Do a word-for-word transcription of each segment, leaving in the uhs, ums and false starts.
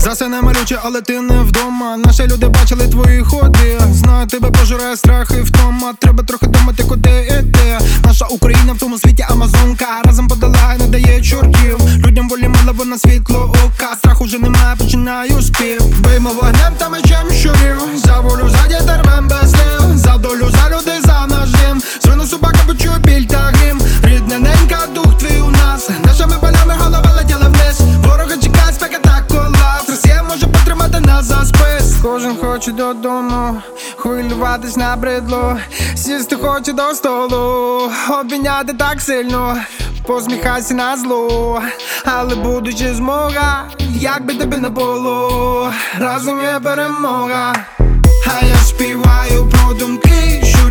Засине малюче, але ти не вдома. Наші люди бачили твої ходи. Знаю, тебе пожирає страх і втома. Треба трохи думати, куди йти. Наша Україна в тому світі Амазонка. Разом подолає, не дає чортів. Людям волі мало, вона світло ока. Страху вже немає, починаю спів. Биймо вогнем та мечем щурів. За волю, за дітей рвем без слів. За долю, за людей, за наш дім. Звину собака, почує біль та грім. Рідна ненька, дух твій у нас. Нашими полями голова летіла вниз. Ворога чекає спека та колапс. Росія може потримати нас за спис. Кожен хоче додому, хвилюватись набридло. Сісти хоче до столу, обійняти так сильно. Посміхайся на зло, але будучи змога, як би тебе не було, разом є перемога. А я співаю про думки, що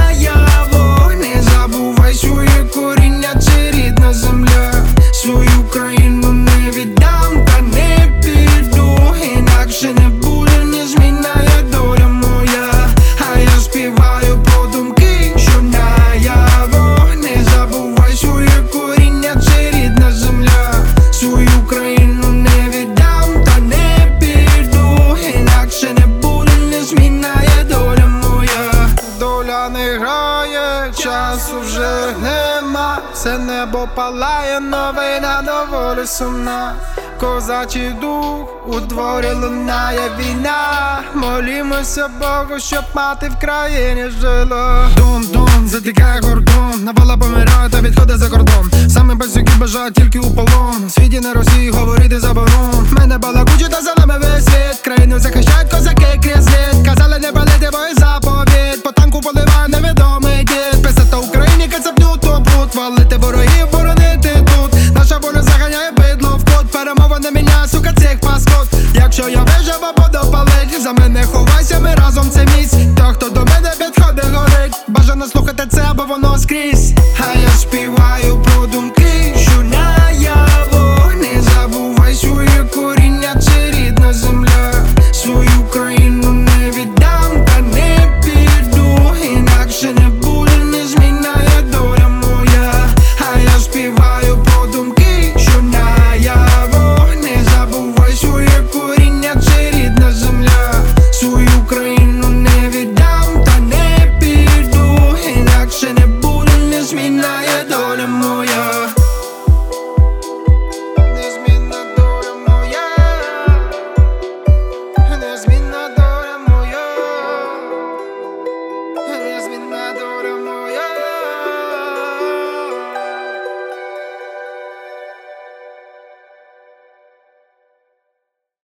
наяву. Не забувай своє коріння, це рідна земля. Свою країну не віддам, та не піду. Інакше не буде, не змінає доля моя. А я співаю про думки, що наяву. Не забувай своє коріння, це рідна земля. Свою країну не віддам, та не піду. Інакше не буде, не змінає доля моя. Доля не грає, часу вже нема. Все небо палає, новина доволі сумна. Козачий дух у дворі лунає війна. Молімося Богу, щоб мати в країні жила. Дон-дон, затікає кордон. Навала помирає та відходить за кордон. Саме пацюки бажають тільки у полон. В світі на Росії говорити заборон. Мене балакучі та за нами весь світ. Країну захищають козаки крізь лід. Казали не палити, бо і заповідь. По танку поливає невідомий дід. Писати Україні, кацапню то бут. Валити ворогів, боронити тут. Наша воля заганяє бидло в кут. Перемова не міняє, сука, цих паскот. Якщо я виживу, буду палить. За мене ховайся, ми разом це міць. Та хто до мене підходить, горить. Бажано слухати це, бо воно скрізь. А я співаю про думки,